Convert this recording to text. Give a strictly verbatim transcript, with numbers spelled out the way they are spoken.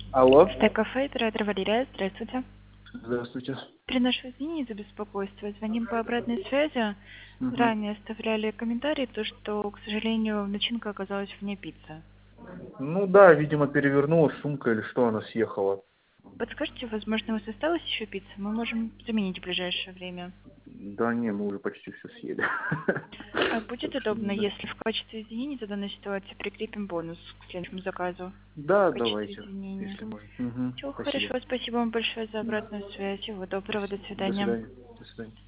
Алло. Стек-кафе, оператор Валерия, здравствуйте. Здравствуйте. Приношу извинения за беспокойство. Звоним по обратной связи. Мгм. Ранее оставляли комментарий, то что, к сожалению, начинка оказалась вне пиццы. Ну да, видимо, перевернулась сумка или что, она съехала. Подскажите, возможно, у вас осталась еще пицца? Мы можем заменить в ближайшее время. Да не, мы уже почти все съели. А будет Так что удобно, не знаю. если в качестве извинений за данную ситуацию прикрепим бонус к следующему заказу Да, в качестве давайте, извинения? если можно. Мгм. Все Спасибо. хорошо, спасибо вам большое за Мгм. обратную связь. Всего доброго, до Спасибо. До свидания. свидания. До свидания.